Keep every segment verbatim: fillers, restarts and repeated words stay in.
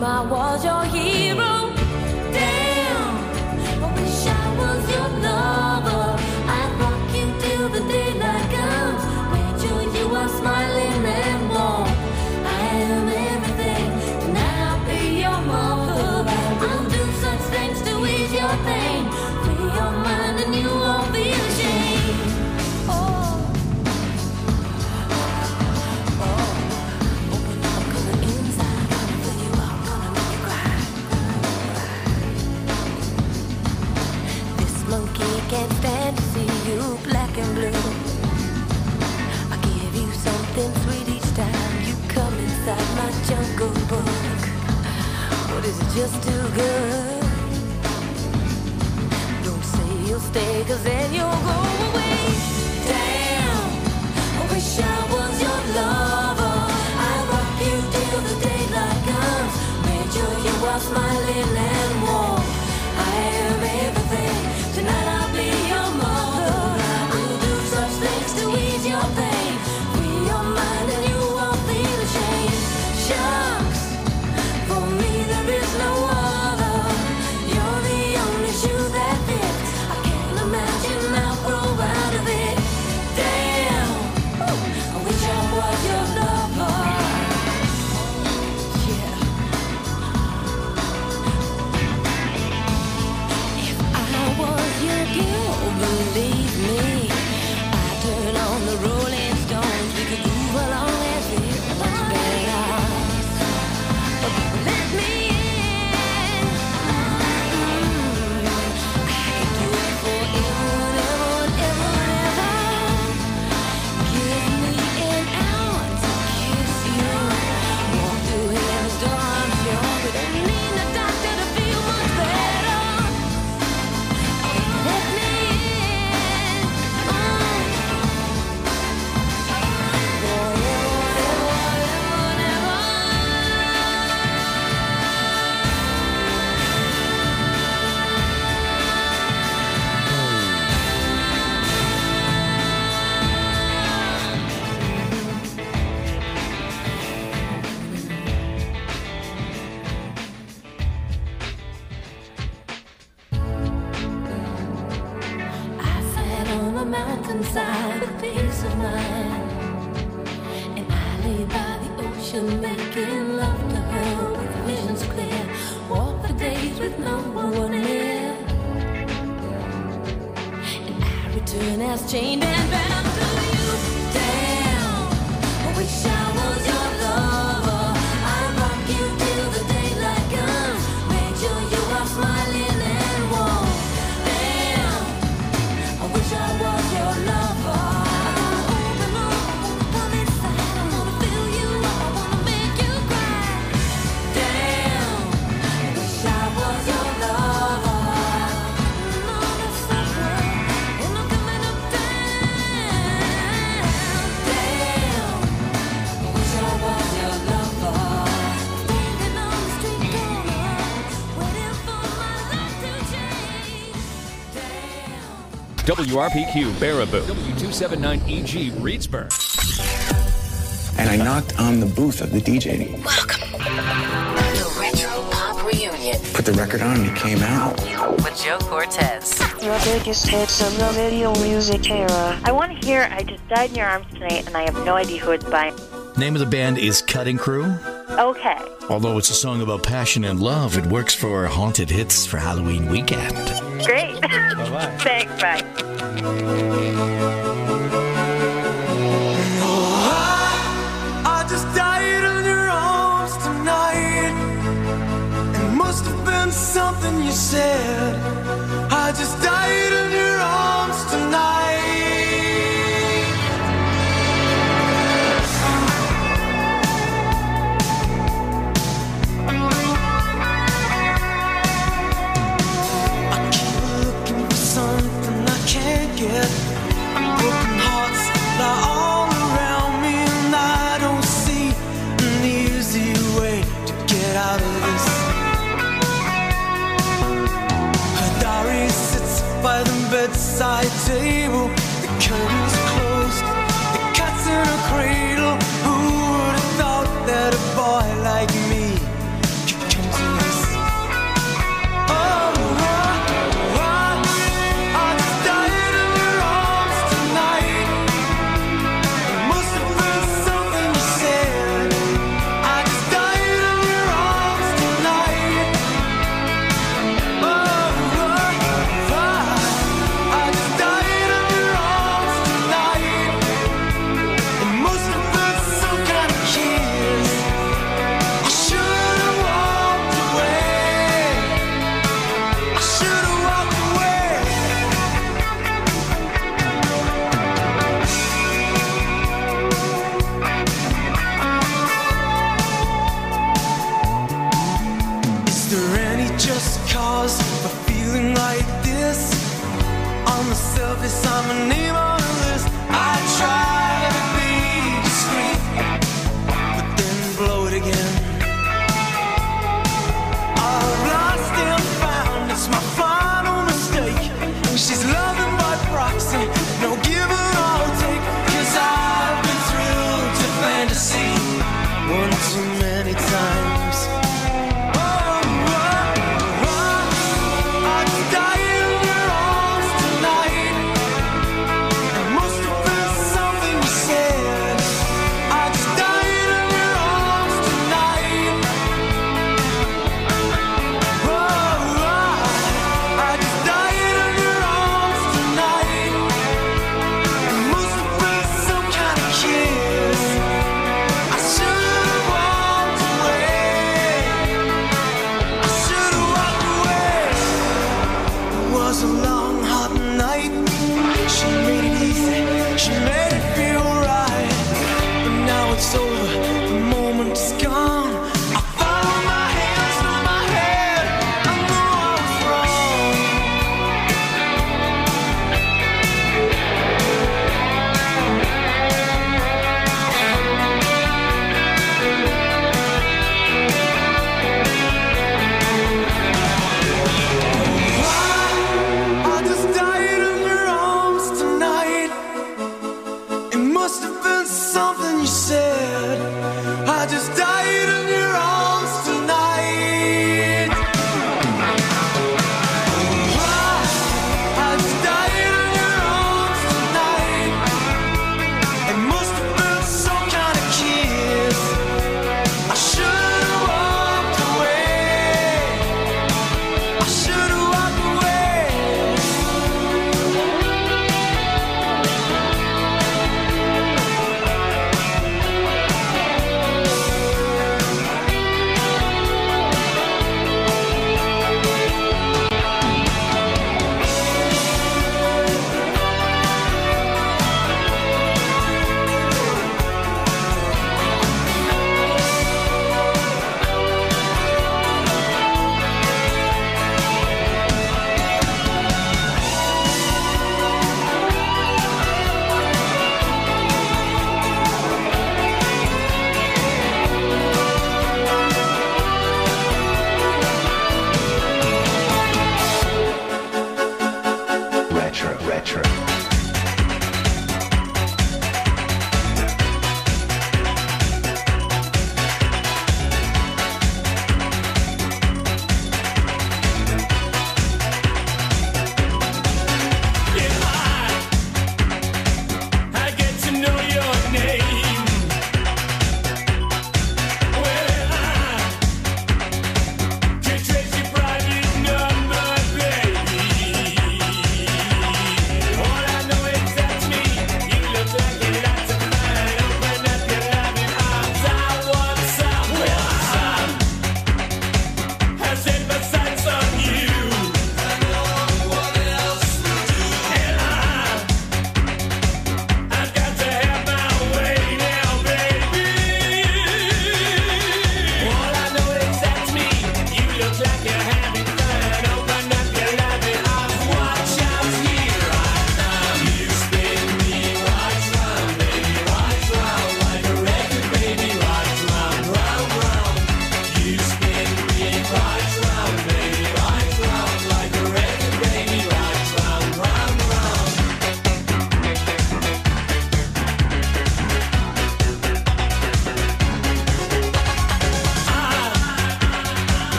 dream I was your hero. Damn, I wish I was your lover. I'd rock you till the daylight comes. Wait till you are smiling and warm. I am everything, tonight I'll be your mother. I'll do such things to ease your pain. Free your mind and you won't feel ashamed. Oh, oh, open up, coming inside, gonna fill you up, gonna make you cry. This monkey can't stand to see you black and blue. I give you something sweet each time you come inside my jungle book. What is it, just too good? Don't say you'll stay, cause then you'll go away. Damn, I wish I was your lover. I'd rock you till the daylight comes. Make sure you are smiling and warm. I am everything, tonight I'll be your mother. I'll do such things to ease your pain. Free your mind and you won't feel ashamed. Shucks, for me there is no other. You're the only shoe that fits. I can't imagine I'll grow out of it. Damn, I wish I was your lover. Yeah. If I was your girl, believe me, I'd turn on the Rolling Stones. We could move along and feel much better. Let me in. Mm, I can do it forever, ever, ever, ever. Give me an hour to kiss you. Walk through heaven's door, I'm sure we don't need a doctor to feel much better. Let me in. Mm. Forever, ever, ever, ever. I sat on the mountainside with peace of mind, and I lay by the ocean making love to her with visions clear. Walk for days with no one near, and I return as chained and bound to you. Damn, I wish I was your lover. I'd rock you till the daylight comes. Make sure you are smiling and warm. Damn, I wish I was your lover. I wanna open up, come inside. I wanna fill you up, I wanna make you cry. Damn, I wish I was your lover. No, that's not right. And I'm coming up down. Damn, I wish I was your lover. Standing on the street corner, waiting for my life to change. Damn. W R P Q Baraboo, W two seventy-nine E G Reedsburg. And I knocked on the booth of the D J. Welcome. The Retro Pop Reunion Put the record on and it came out. with Joe Cortez. Your biggest hits of the video music era. I want to hear I Just Died in Your Arms Tonight, and I have no idea who it's by. Name of the band is Cutting Crew. Okay. Although it's a song about passion and love, it works for Haunted Hits for Halloween weekend. Great. Bye-bye. Thanks, bye. I just died in your arms tonight. It must have been something you said. I just died in your arms tonight. I keep looking for something I can't get. Broken hearts lie all around me, and I don't see an easy way to get out of this. Her diary sits by the bedside table. The curtains closed, the cat's in a cradle. Who would have thought that a boy like me could selfish, I'm a name on the list. I try to be discreet, but then blow it again. I've lost and found, it's my final mistake. She's loving by proxy, no give or take. Cause I've been thrilled to fantasy one too many times. Oh, oh, oh, I'd die in your arms tonight.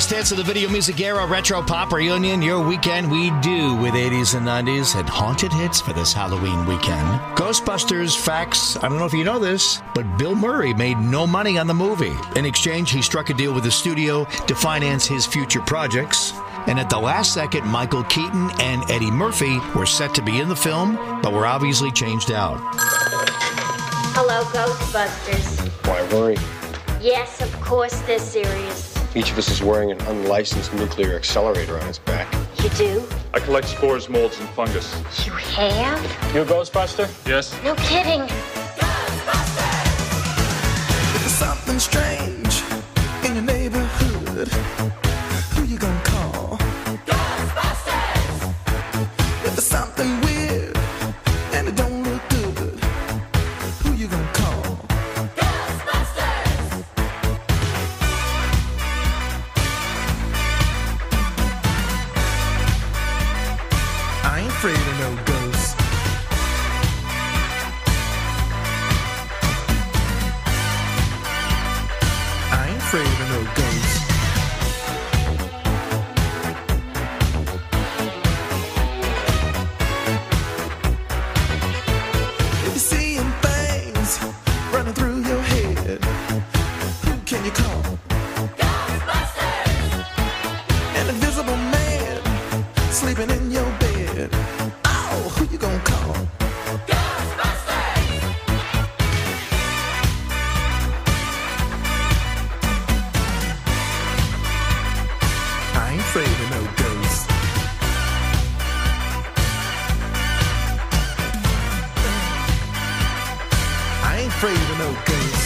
greatest hits of the video music era, Retro Pop Reunion. Your weekend we do with eighties and nineties and haunted hits for this Halloween weekend. Ghostbusters facts. I don't know if you know this, but Bill Murray made no money on the movie. In exchange, he struck a deal with the studio to finance his future projects. And at the last second, Michael Keaton and Eddie Murphy were set to be in the film, but were obviously changed out. Hello, Ghostbusters. Why worry? Yes, of course they're serious. Each of us is wearing an unlicensed nuclear accelerator on his back. You do? I collect spores, molds, and fungus. You have? You a Ghostbuster? Yes. No kidding. There's something strange in your neighborhood. Who you gonna call? Ghostbusters! If there's something weird and it don't look good, who you gonna call? Ghostbusters! I ain't afraid of no ghosts. I ain't afraid of no ghosts. If you're seeing things running through your head, who can you call? Ghostbusters! An invisible man sleeping in your bed. Oh, who you gonna call? Ghostbusters! I ain't afraid of no ghosts. I ain't afraid of no ghosts.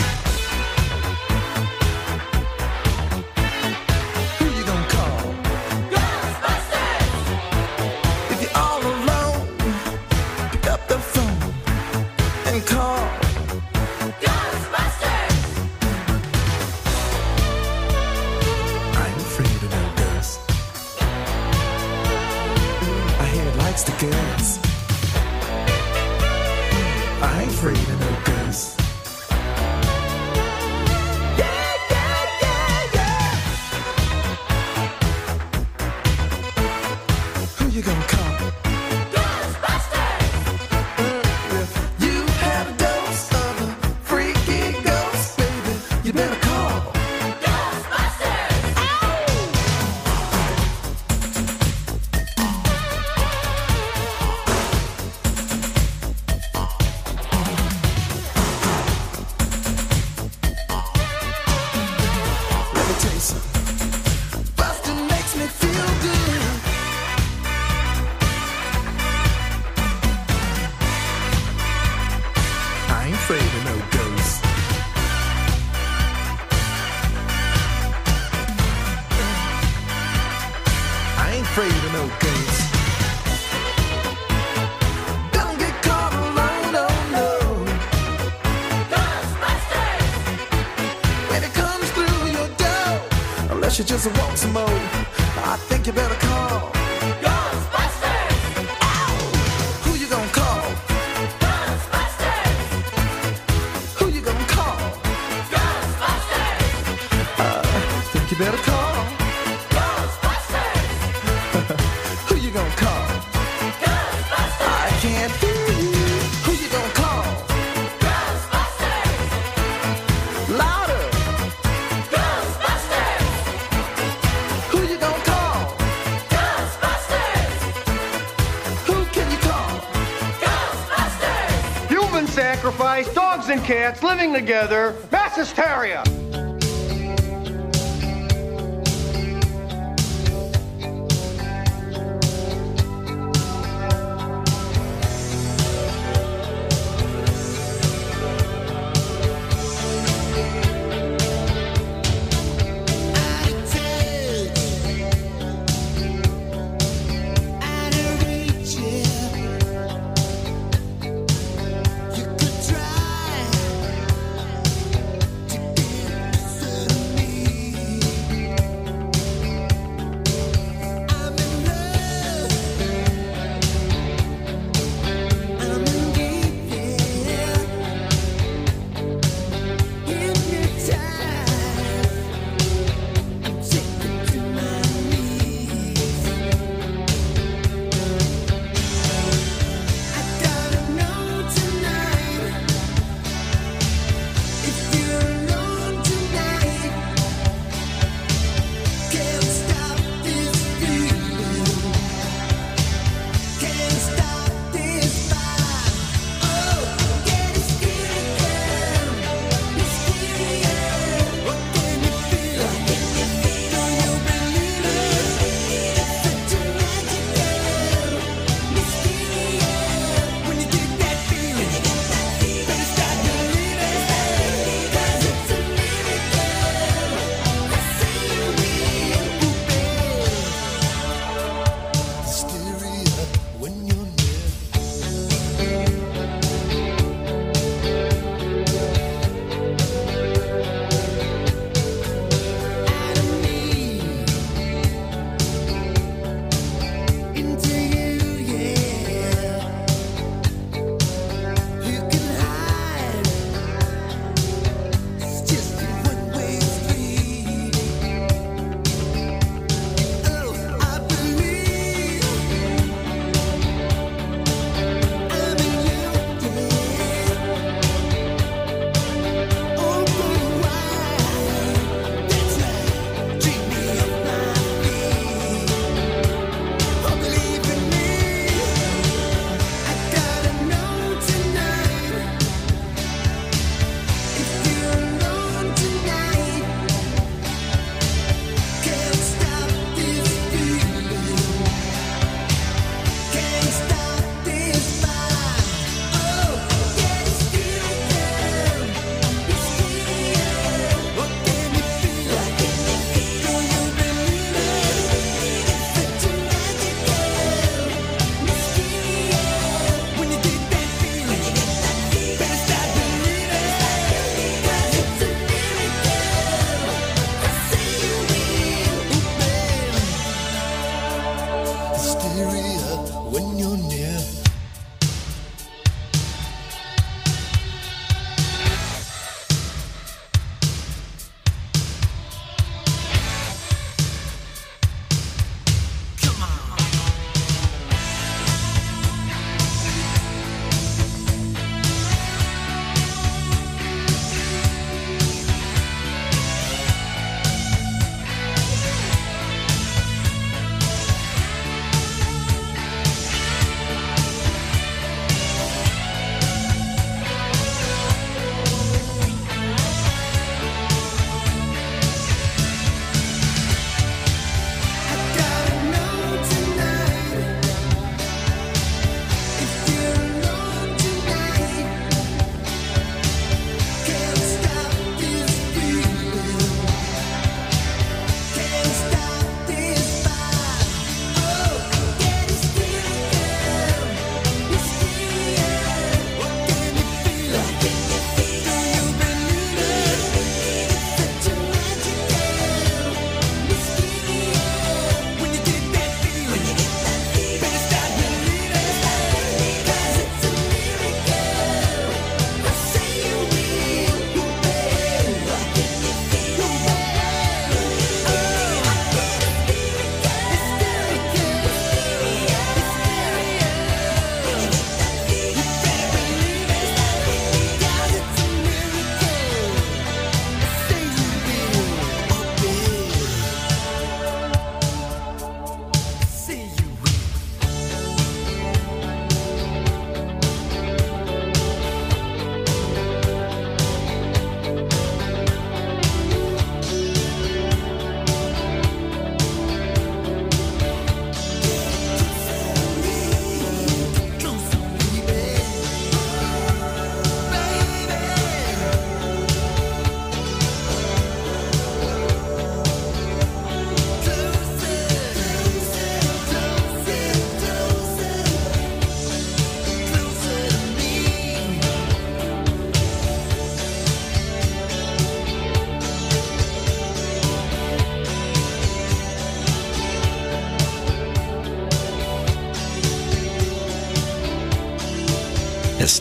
Who you gonna call? Ghostbusters! If you're all alone, pick up the phone and call. Ghostbusters! I ain't afraid of no ghosts. I hear it likes the girls. I ain't afraid of no ghosts. Yeah, yeah, yeah, yeah. Who you gonna call? Ghostbusters! If you have a dose of a freaky ghost, baby, you better call. Ghostbusters! Let me tell you something. Buster makes me feel good. I ain't afraid of no ghosts. I ain't afraid of no ghosts. Don't get caught alone, no, no. Ghostbusters! When it comes through your door, unless you just want some more, I think you better call. Ghostbusters! Ow! Who you gonna call? Ghostbusters! Who you gonna call? Ghostbusters! I think you better call. Ghostbusters! Who you gonna call? Ghostbusters! I can't hear you. Who you gonna call? Ghostbusters! Louder! Ghostbusters! Who you gonna call? Ghostbusters! Who can you call? Ghostbusters! Human sacrifice, dogs and cats living together, mass hysteria. You could try to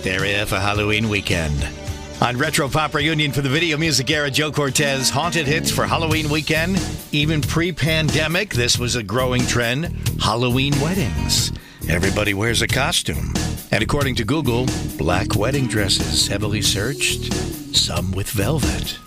area for Halloween weekend. On Retro Pop Reunion for the Video Music Era, Joe Cortez, haunted hits for Halloween weekend. Even pre-pandemic, this was a growing trend. Halloween weddings. Everybody wears a costume. And according to Google, black wedding dresses heavily searched, some with velvet.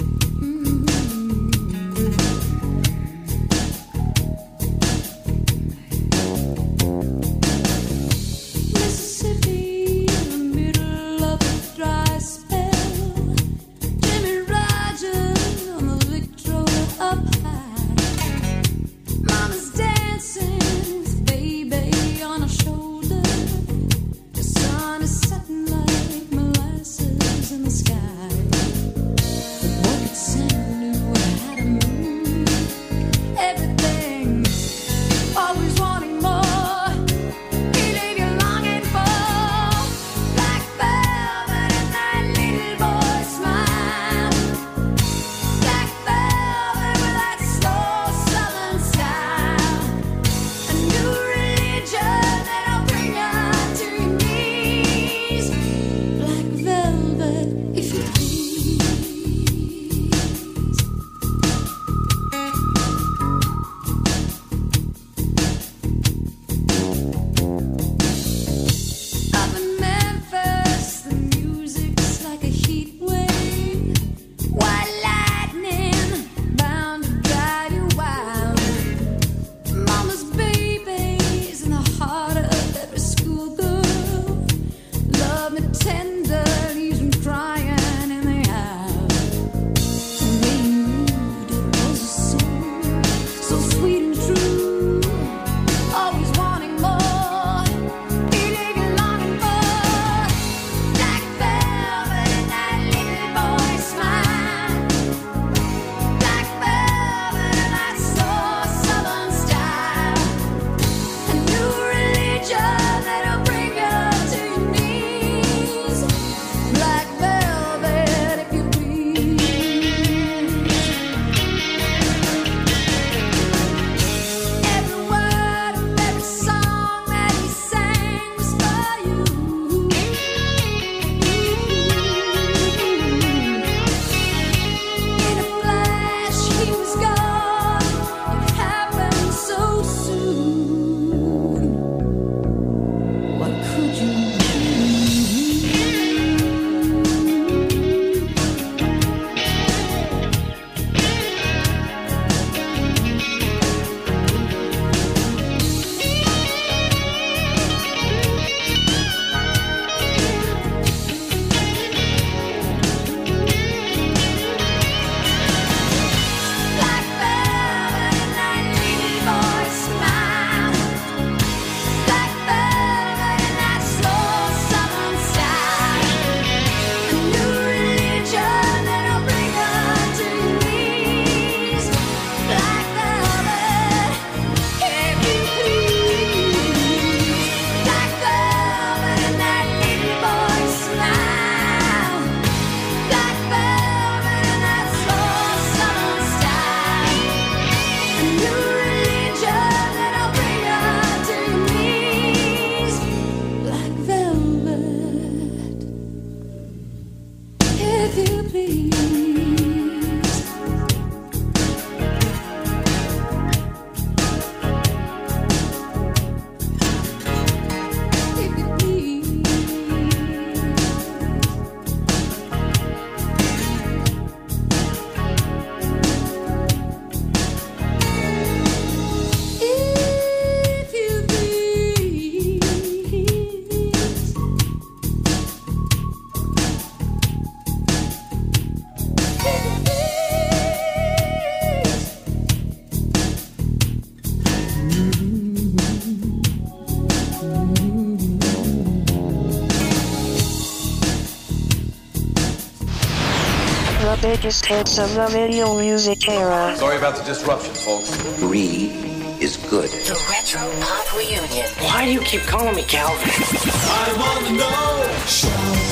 The biggest hits of the video music era. Sorry about the disruption, folks. Three is good. The Retro Pop Reunion. Why do you keep calling me Calvin? I wanna know. Show.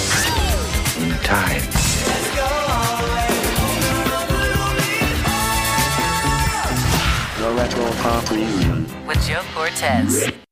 In the tide. Let's go. The Retro Pop Reunion. With Joe Cortez.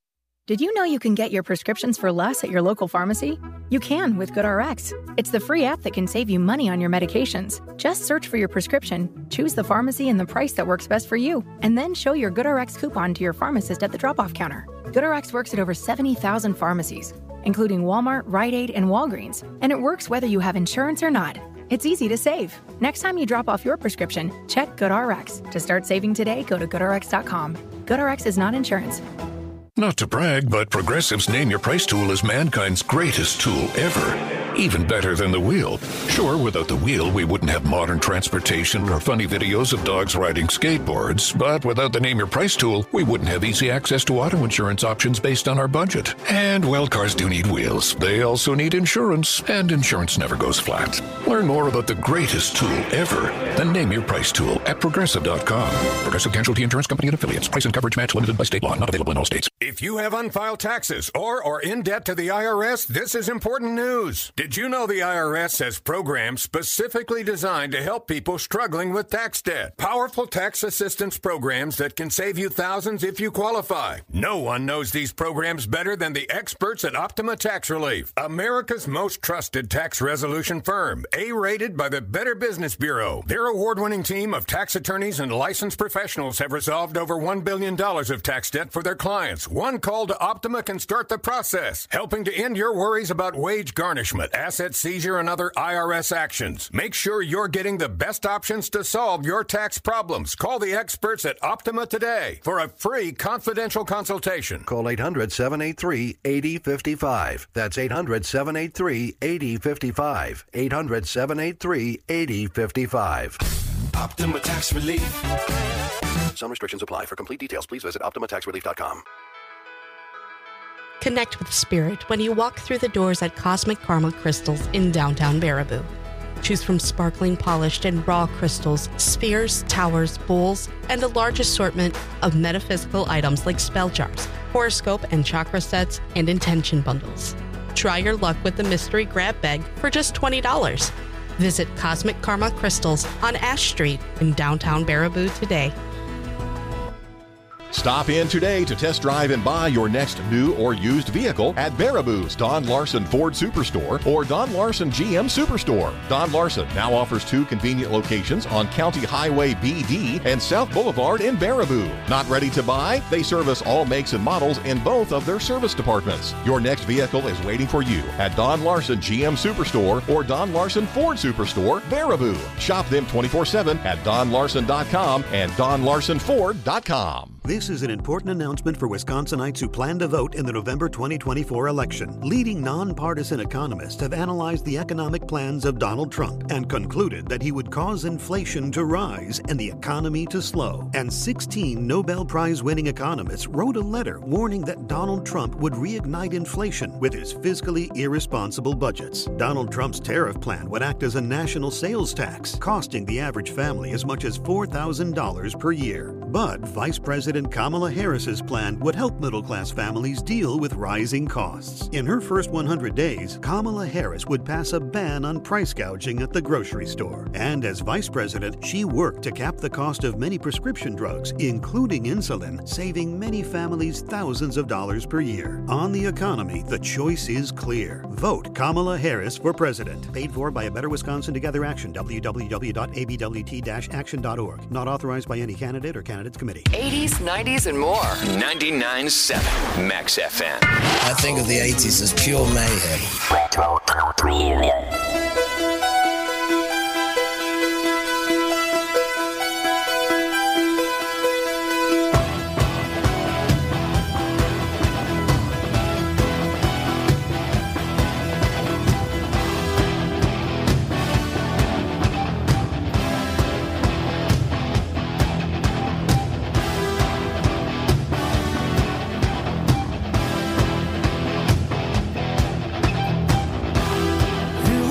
Did you know you can get your prescriptions for less at your local pharmacy? You can with GoodRx. It's the free app that can save you money on your medications. Just search for your prescription, choose the pharmacy and the price that works best for you, and then show your GoodRx coupon to your pharmacist at the drop-off counter. GoodRx works at over seventy thousand pharmacies, including Walmart, Rite Aid, and Walgreens, and it works whether you have insurance or not. It's easy to save. Next time you drop off your prescription, check GoodRx. To start saving today, go to good r x dot com. GoodRx is not insurance. Not to brag, but Progressive's Name Your Price tool is mankind's greatest tool ever. Even better than the wheel. Sure, without the wheel, we wouldn't have modern transportation or funny videos of dogs riding skateboards. But without the Name Your Price tool, we wouldn't have easy access to auto insurance options based on our budget. And, well, cars do need wheels. They also need insurance, and insurance never goes flat. Learn more about the greatest tool ever, the Name Your Price tool at progressive dot com. Progressive Casualty Insurance Company and Affiliates. Price and coverage match limited by state law. Not available in all states. If you have unfiled taxes or are in debt to the I R S, this is important news. Did you know the I R S has programs specifically designed to help people struggling with tax debt? Powerful tax assistance programs that can save you thousands if you qualify. No one knows these programs better than the experts at Optima Tax Relief, America's most trusted tax resolution firm, A-rated by the Better Business Bureau. Their award-winning team of tax attorneys and licensed professionals have resolved over one billion dollars of tax debt for their clients. One call to Optima can start the process, helping to end your worries about wage garnishment, asset seizure, and other I R S actions. Make sure you're getting the best options to solve your tax problems. Call the experts at Optima today for a free confidential consultation. Call eight hundred, seven eight three, eight zero five five. That's eight hundred, seven eight three, eight zero five five. eight hundred, seven eight three, eight zero five five. Optima Tax Relief. Some restrictions apply. For complete details, please visit optima tax relief dot com. Connect with spirit when you walk through the doors at Cosmic Karma Crystals in downtown Baraboo. Choose from sparkling, polished, and raw crystals, spheres, towers, bowls, and a large assortment of metaphysical items like spell jars, horoscope and chakra sets, and intention bundles. Try your luck with the mystery grab bag for just twenty dollars. Visit Cosmic Karma Crystals on Ash Street in downtown Baraboo today. Stop in today to test drive and buy your next new or used vehicle at Baraboo's Don Larson Ford Superstore or Don Larson G M Superstore. Don Larson now offers two convenient locations on County Highway B D and South Boulevard in Baraboo. Not ready to buy? They service all makes and models in both of their service departments. Your next vehicle is waiting for you at Don Larson G M Superstore or Don Larson Ford Superstore, Baraboo. Shop them twenty-four seven at don larson dot com and don larson ford dot com. This is an important announcement for Wisconsinites who plan to vote in the November twenty twenty-four election. Leading nonpartisan economists have analyzed the economic plans of Donald Trump and concluded that he would cause inflation to rise and the economy to slow. And sixteen Nobel Prize-winning economists wrote a letter warning that Donald Trump would reignite inflation with his fiscally irresponsible budgets. Donald Trump's tariff plan would act as a national sales tax, costing the average family as much as four thousand dollars per year. But Vice President Kamala Harris's plan would help middle-class families deal with rising costs. In her first one hundred days, Kamala Harris would pass a ban on price gouging at the grocery store. And as vice president, she worked to cap the cost of many prescription drugs, including insulin, saving many families thousands of dollars per year. On the economy, the choice is clear. Vote Kamala Harris for president. Paid for by a Better Wisconsin Together Action, w w w dot a b w t dash action dot org. Not authorized by any candidate or candidates committee. eighties, nineties, and more. ninety-nine point seven Max F M. I think of the eighties as pure mayhem. Retro Pop Reunion. You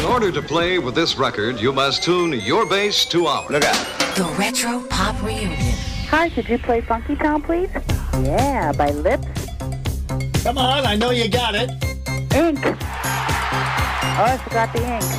order to play with this record, you must tune your bass to ours. Look out. The Retro Pop Reunion. Hi, could you play Funky Town, please? Yeah, by Lips. Come on, I know you got it. Ink. Oh, I forgot the ink.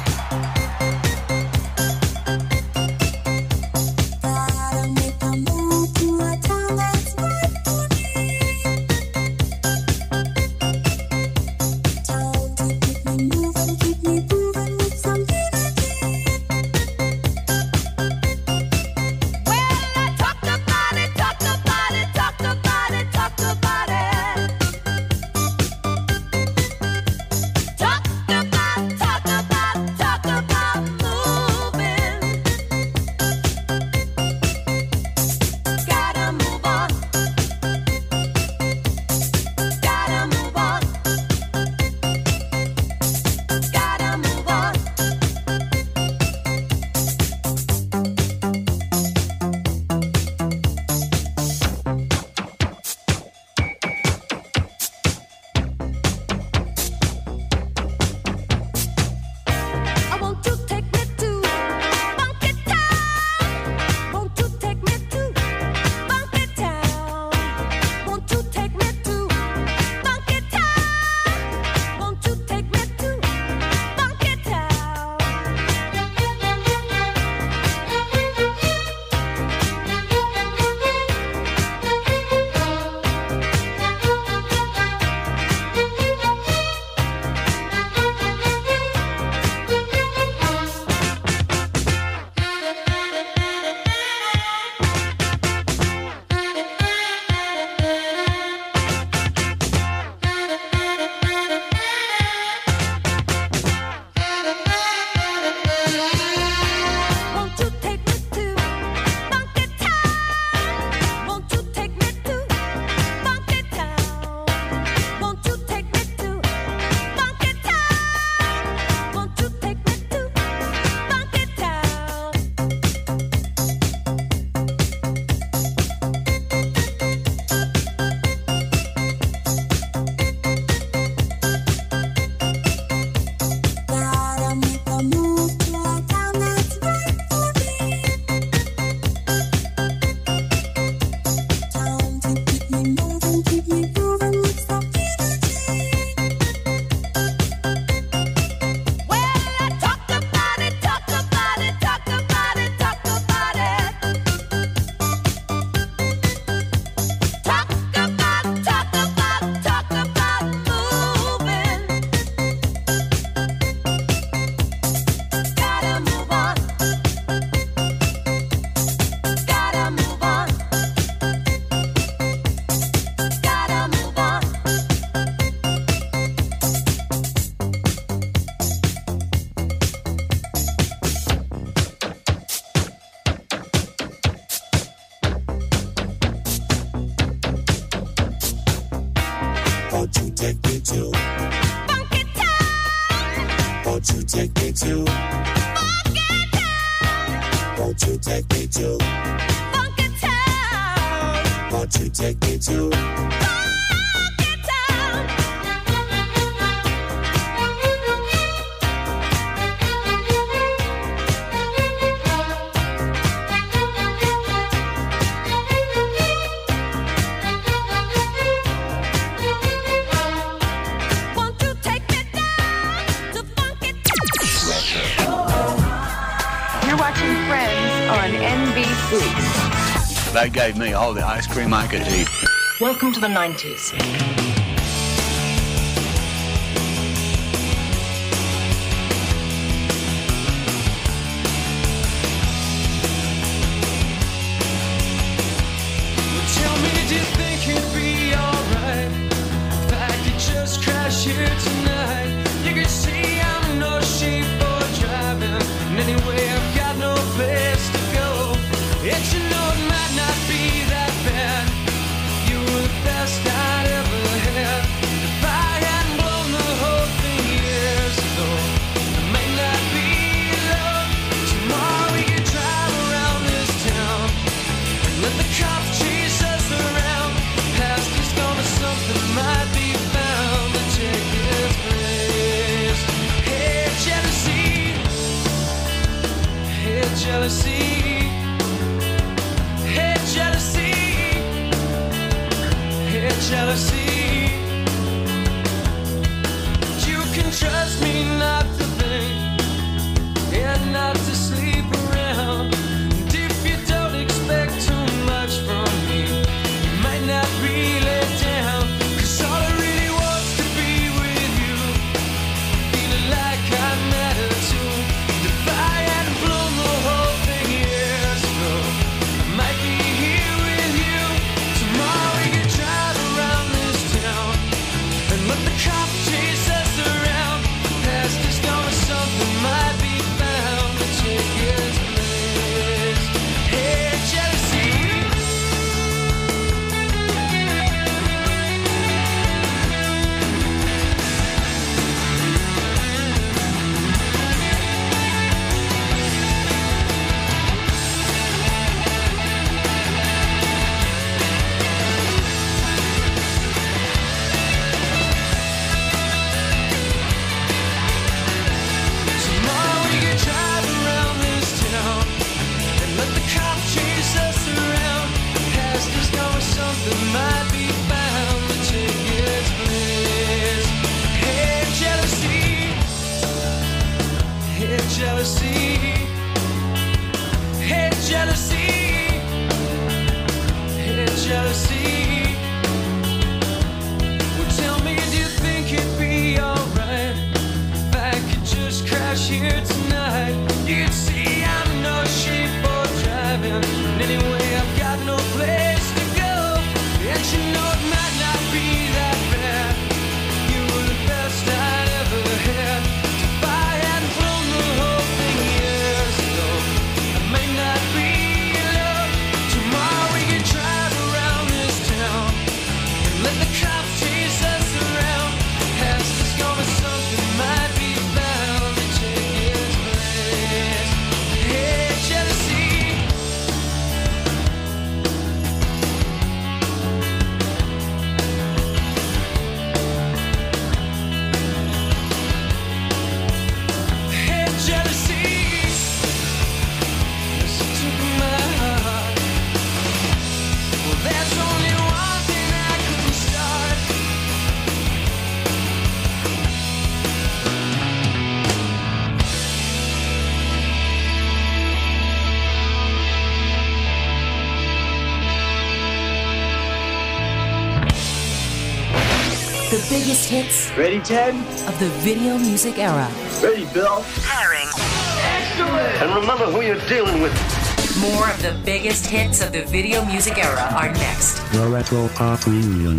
They gave me all the ice cream I could eat. Welcome to the nineties. Tell me, do you think you'd be alright if I could just crash here tonight? You can see I'm no sheep for driving, and anyway I've got no place to go. It's you know it might not be that bad. You were the best I'd ever had. jealousy. Hey, jealousy. Hey, jealousy. You can trust me not to think and not to sleep around. And if you don't expect too much from me, you might not be let down. Cause all I really wants to be with you, feeling like I matter too. If I hadn't blown the whole thing years ago, I might be here with you. Tomorrow we can drive around this town and let the cops chase us around. Past is gone, something might be found to take its place. Hey, jealousy. Tomorrow we can drive around this town and let the cops chase us around. Past is gone, something might be found to take its place. Hey, jealousy. Hey, jealousy. Hey, jealousy. Hey, jealousy. Well, tell me, do you think it'd be alright if I could just crash here tonight? You'd see I'm no sheep for driving, and anyway I've got no place to go. And you know it might not be that bad. You were the best I'd ever had. If I hadn't blown the whole thing years ago, I may not be in love. Tomorrow we can drive around this town and let the cops chase us around. Past is gone, but something might be found to take its place. Hey, jealousy. Hey, jealousy. Listen to my heart. Well, there's only one thing I couldn't start. The biggest hits Ready, Ted? of the video music era. Ready, Bill? Hiring. Excellent! And remember who you're dealing with. More of the biggest hits of the video music era are next. The Retro Pop Reunion.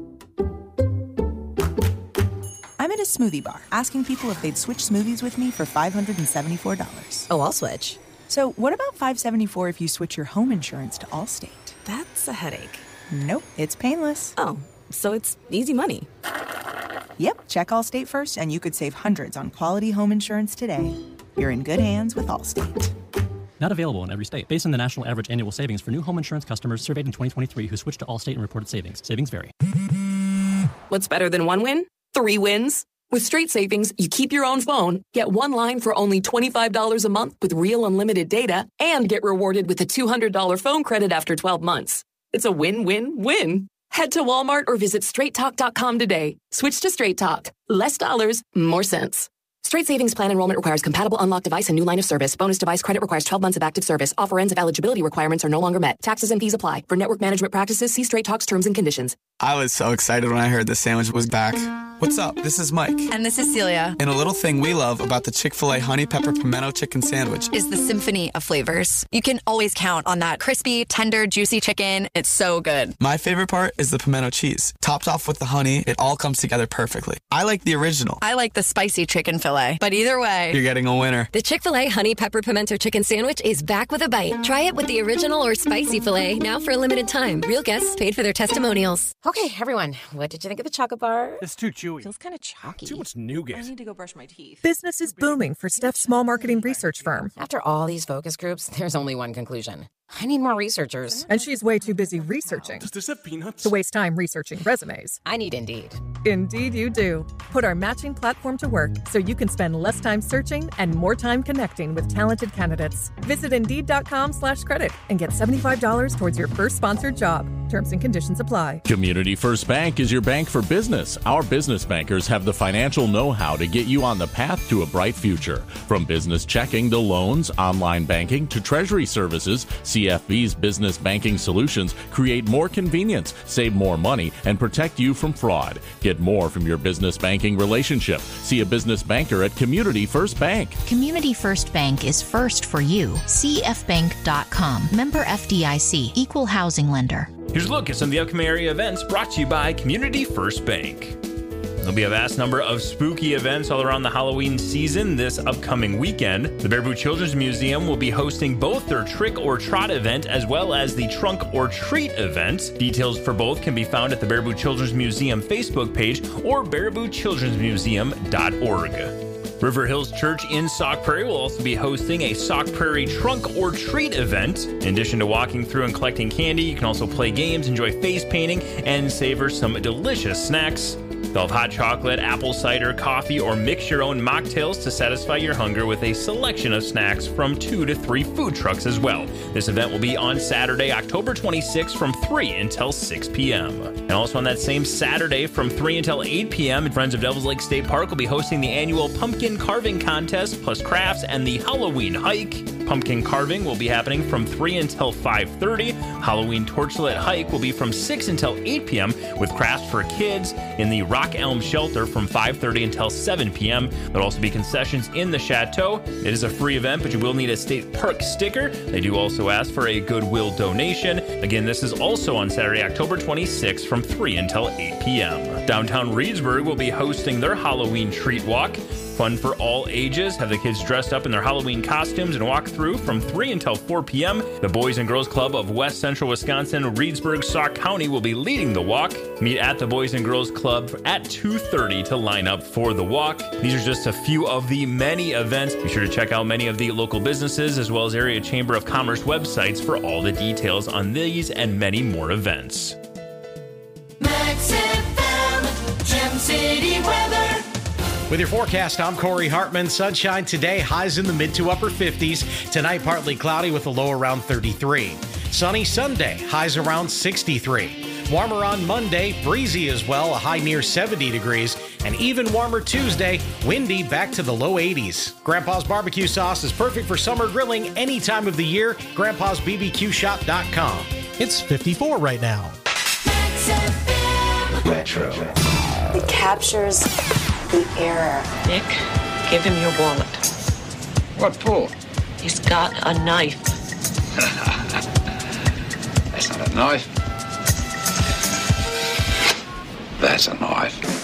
I'm at a smoothie bar asking people if they'd switch smoothies with me for five hundred seventy-four dollars. Oh, I'll switch. So what about five hundred seventy-four dollars if you switch your home insurance to Allstate? That's a headache. Nope, it's painless. Oh, so it's easy money. Yep, check Allstate first and you could save hundreds on quality home insurance today. You're in good hands with Allstate. Not available in every state. Based on the national average annual savings for new home insurance customers surveyed in twenty twenty-three who switched to Allstate and reported savings. Savings vary. What's better than one win? Three wins. With Straight Savings, you keep your own phone, get one line for only twenty-five dollars a month with real unlimited data, and get rewarded with a two hundred dollars phone credit after twelve months. It's a win-win-win. Head to Walmart or visit straight talk dot com today. Switch to Straight Talk. Less dollars, more sense. Straight Savings Plan enrollment requires compatible unlocked device and new line of service. Bonus device credit requires twelve months of active service. Offer ends if eligibility requirements are no longer met. Taxes and fees apply. For network management practices, see Straight Talk's terms and conditions. I was so excited when I heard the sandwich was back. What's up? This is Mike. And this is Celia. And a little thing we love about the Chick-fil-A Honey Pepper Pimento Chicken Sandwich is the symphony of flavors. You can always count on that crispy, tender, juicy chicken. It's so good. My favorite part is the pimento cheese. Topped off with the honey, it all comes together perfectly. I like the original. I like the spicy chicken fillet. But either way, you're getting a winner. The Chick-fil-A Honey Pepper Pimento Chicken Sandwich is back with a bite. Try it with the original or spicy filet now for a limited time. Real guests paid for their testimonials. Okay, everyone, what did you think of the chocolate bar? It's too chewy. Feels kind of chalky. Too much nougat. I need to go brush my teeth. Business is booming for Steph's small marketing research firm. After all these focus groups, there's only one conclusion. I need more researchers. And she's way too busy researching. Does this have peanuts? To waste time researching resumes. I need Indeed. Indeed you do. Put our matching platform to work so you can spend less time searching and more time connecting with talented candidates. Visit Indeed.com slash credit and get seventy-five dollars towards your first sponsored job. Terms and conditions apply. Community First Bank is your bank for business. Our business bankers have the financial know-how to get you on the path to a bright future. From business checking to loans, online banking to treasury services, C F B's business banking solutions create more convenience, save more money, and protect you from fraud. Get more from your business banking relationship. See a business banker at Community First Bank. Community First Bank is first for you. C F bank dot com. Member F D I C. Equal housing lender. Here's a look at some of the upcoming area events brought to you by Community First Bank. There'll be a vast number of spooky events all around the Halloween season this upcoming weekend. The Baraboo Children's Museum will be hosting both their Trick or Trot event as well as the Trunk or Treat event. Details for both can be found at the Baraboo Children's Museum Facebook page or baraboo children's museum dot org. River Hills Church in Sauk Prairie will also be hosting a Sauk Prairie Trunk or Treat event. In addition to walking through and collecting candy, you can also play games, enjoy face painting, and savor some delicious snacks. They'll have hot chocolate, apple cider, coffee, or mix your own mocktails to satisfy your hunger with a selection of snacks from two to three food trucks as well. This event will be on Saturday, October twenty-sixth from three until six p.m. And also on that same Saturday from three until eight p.m., Friends of Devils Lake State Park will be hosting the annual pumpkin carving contest plus crafts and the Halloween hike. Pumpkin carving will be happening from three until five thirty. Halloween torchlit hike will be from six until eight p.m. with crafts for kids in the Rock Elm Shelter from five thirty until seven p.m. There'll also be concessions in the Chateau. It is a free event, but you will need a state park sticker. They do also ask for a Goodwill donation. Again, this is also on Saturday, October twenty-sixth from three until eight p.m. Downtown Reedsburg will be hosting their Halloween treat walk. Fun for all ages. Have the kids dressed up in their Halloween costumes and walk through from three until four p.m. The Boys and Girls Club of West Central Wisconsin, Reedsburg, Sauk County will be leading the walk. Meet at the Boys and Girls Club at two thirty to line up for the walk. These are just a few of the many events. Be sure to check out many of the local businesses as well as area Chamber of Commerce websites for all the details on these and many more events. Max F M, Gem City weather. With your forecast, I'm Corey Hartman. Sunshine today, highs in the mid to upper fifties. Tonight, partly cloudy with a low around thirty-three. Sunny Sunday, highs around sixty-three. Warmer on Monday, breezy as well, a high near seventy degrees. And even warmer Tuesday, windy back to the low eighties. Grandpa's barbecue sauce is perfect for summer grilling any time of the year. grandpas b b q shop dot com. It's fifty-four right now. Retro. It captures the error. Nick, give him your wallet. What for? He's got a knife. That's not a knife. That's a knife.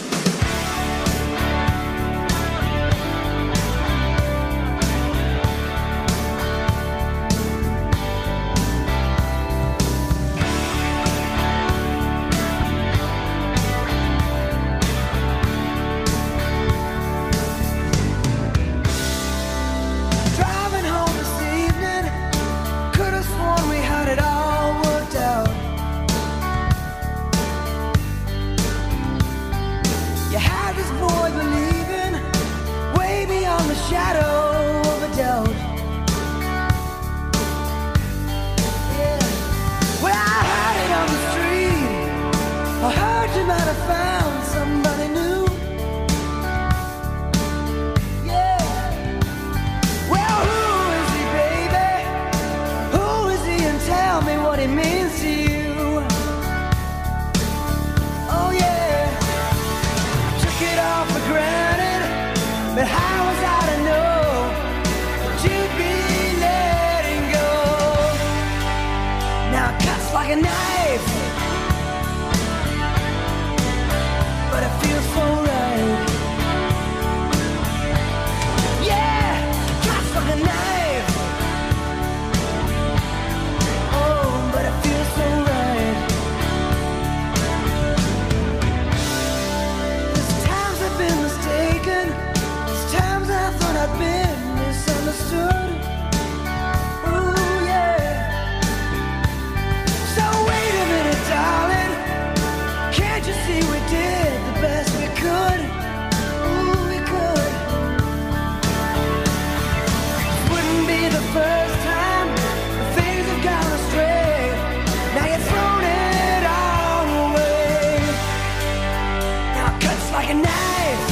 a knife.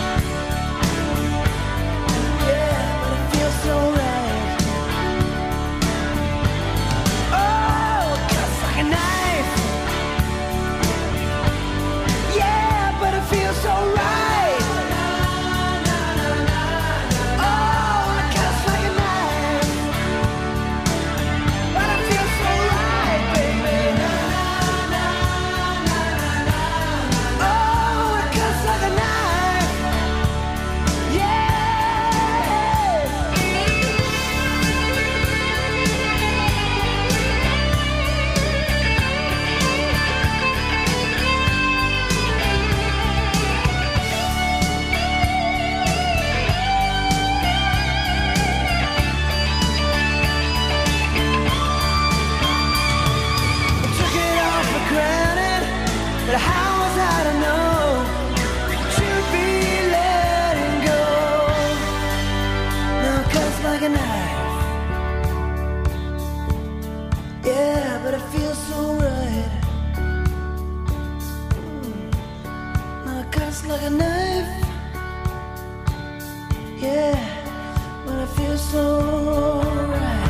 Yeah, but it feels so right. Oh, it cuts like a knife. Yeah, but it feels so right. But how was I to know to be letting go? Now it cuts like a knife. Yeah, but it feels so right. Mm. Now it cuts like a knife. Yeah, but it feels so right.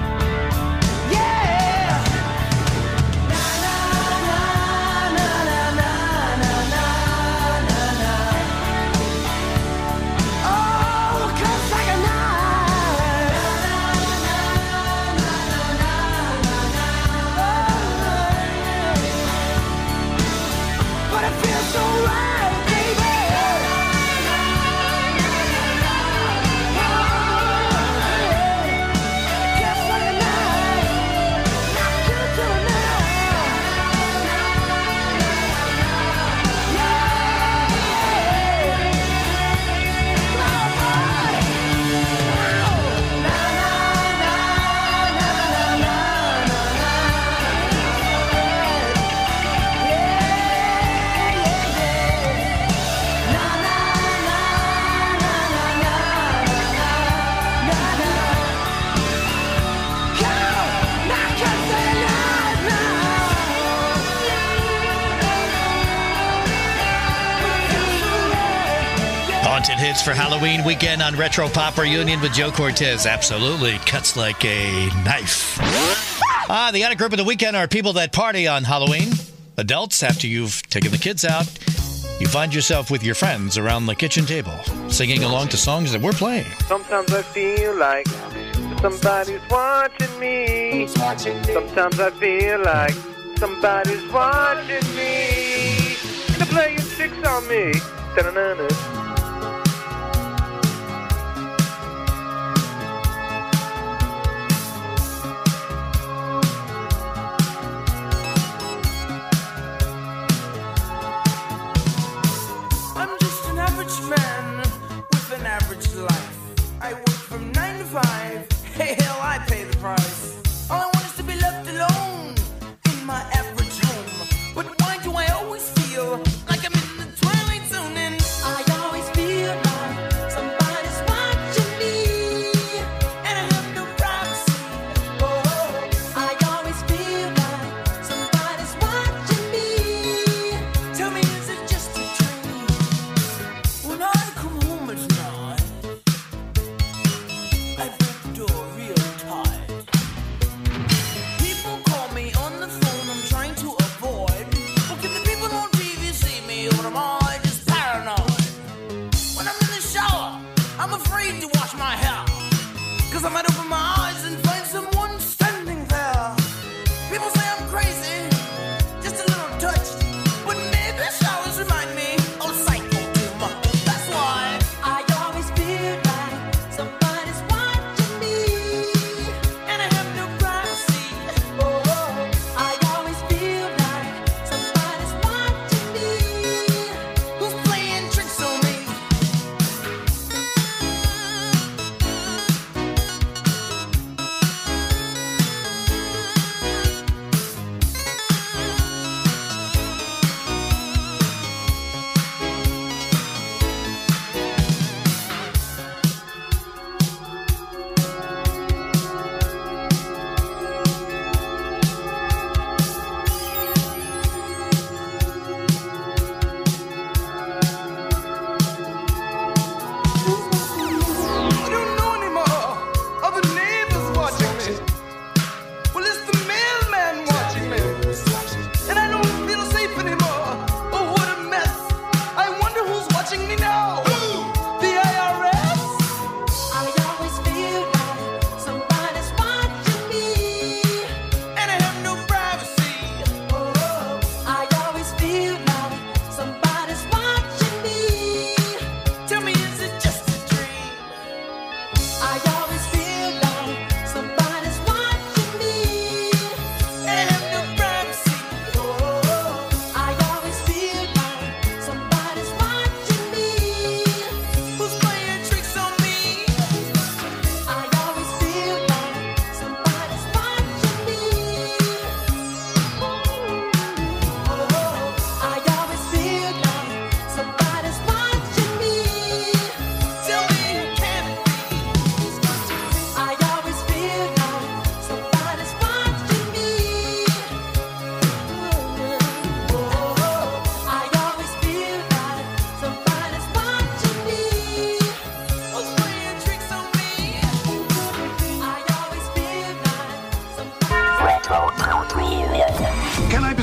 Hits for Halloween weekend on Retro Pop Reunion with Joe Cortez. Absolutely cuts like a knife. Ah, the out of group of the weekend are people that party on Halloween. Adults, after you've taken the kids out, you find yourself with your friends around the kitchen table, singing along to songs that we're playing. Sometimes I feel like somebody's watching me. Sometimes I feel like somebody's watching me. They're playing tricks on me. Da-na-na-na. Man with an average life. I work from nine to five. Hey, hell, I pay the price. All I want is to be left alone in my average home. But why do I always feel like I'm in the twilight zone? And I always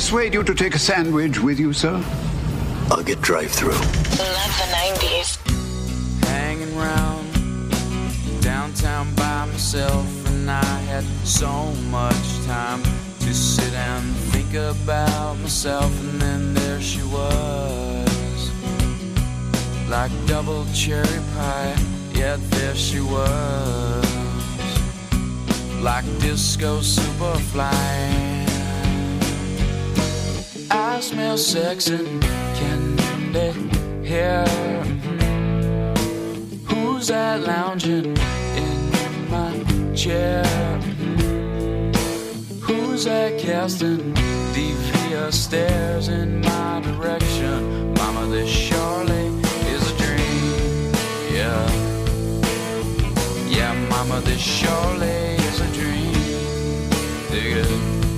persuade you to take a sandwich with you, sir? I'll get drive-through. Love the nineties. Hanging round downtown by myself, and I had so much time to sit and think about myself, and then there she was, like double cherry pie, yet there she was, like disco superfly. I smell sex and candy here. Who's that lounging in my chair? Who's that casting devious stares in my direction? Mama, this surely is a dream. Yeah, yeah, mama, this surely is a dream. Dig it.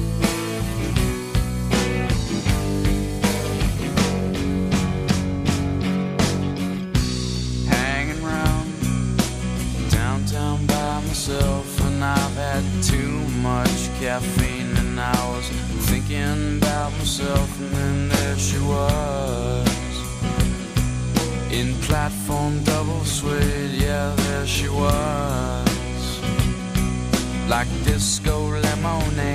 And I've had too much caffeine, and I was thinking about myself, and then there she was, in platform double suede, yeah, there she was, like disco lemonade.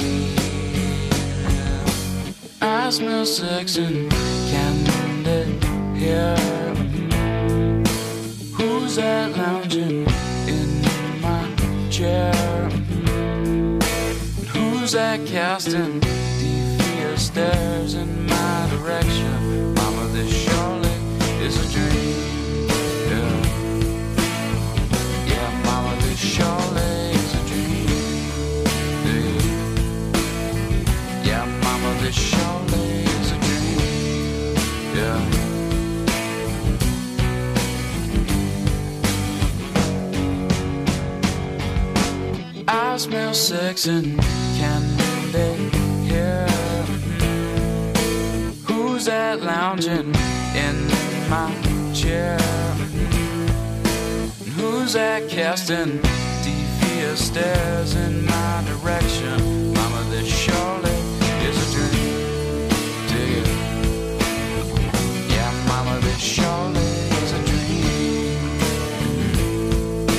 I smell sex and candy here. Who's that lounging in chair? Who's that casting devious stares in my direction? Mama, this surely is a dream. Yeah, yeah, mama, this surely is a dream. Yeah, yeah, mama, this surely is a dream. Yeah. I smell sex and candy here. Who's that lounging in my chair? Who's that casting devious stares in my direction? Mama, this surely